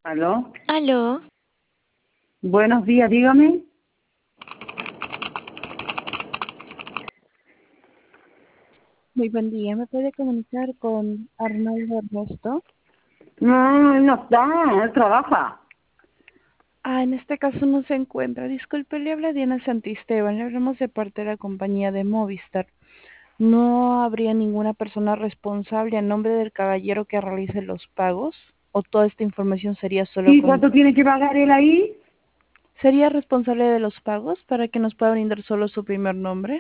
¿Aló? Aló, Buenos días, dígame. Muy buen día, ¿me puede comunicar con Arnoldo Ernesto? No, no está, él trabaja. En este caso no se encuentra. Disculpe, le habla Diana Santisteban, le hablamos de parte de la compañía de Movistar. ¿No habría ninguna persona responsable a nombre del caballero que realice los pagos? ¿O toda esta información sería solo Sí, con... ¿cuánto tiene que pagar él ahí? ¿Sería responsable de los pagos para que nos pueda brindar solo su primer nombre?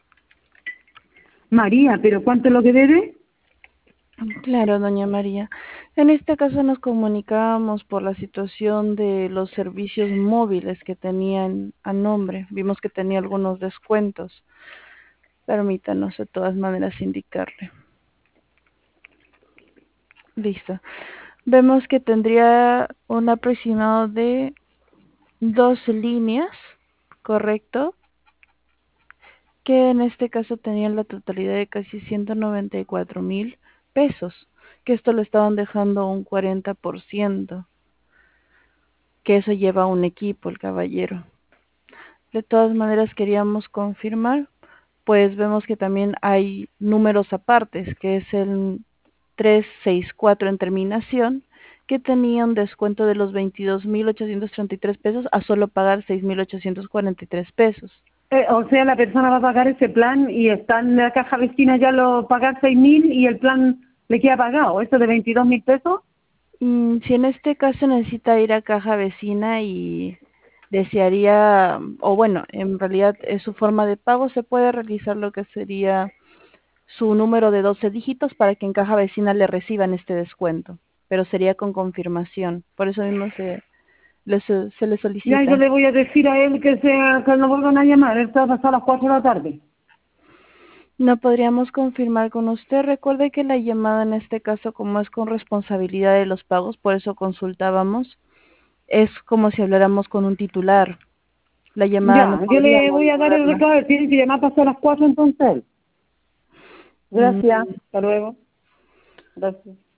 María, ¿pero cuánto es lo que debe? Claro, doña María. En este caso nos comunicábamos por la situación de los servicios móviles que tenían a nombre. Vimos que tenía algunos descuentos. Permítanos de todas maneras indicarle. Listo. Vemos que tendría un aproximado de 2 líneas, ¿correcto? Que en este caso tenían la totalidad de casi 194,000 pesos, que esto le estaban dejando un 40%. Que eso lleva un equipo, el caballero. De todas maneras queríamos confirmar, pues vemos que también hay números apartes, que es el 364 en terminación, que tenía un descuento de los 22,833 pesos a solo pagar 6,843 pesos. O sea, la persona va a pagar ese plan y está en la caja vecina ya lo pagar 6.000 y el plan le queda pagado. ¿Eso de 22.000 pesos? Si en este caso necesita ir a caja vecina y desearía, o bueno, en realidad es su forma de pago, se puede realizar lo que sería su número de 12 dígitos para que en caja vecina le reciban este descuento, pero sería con confirmación. Por eso mismo se le Ya yo solicita. le voy a decir a él que no vuelvan a llamar. Él está hasta las 4 de la tarde. No podríamos confirmar con usted. Recuerde que la llamada en este caso, como es con responsabilidad de los pagos, por eso consultábamos, es como si habláramos con un titular. La llamada no Ya, yo le podríamos voy a dar el devolverla. recado. Tiene que llamar pasar las 4 entonces. Mm, Gracias. Hasta luego. Gracias.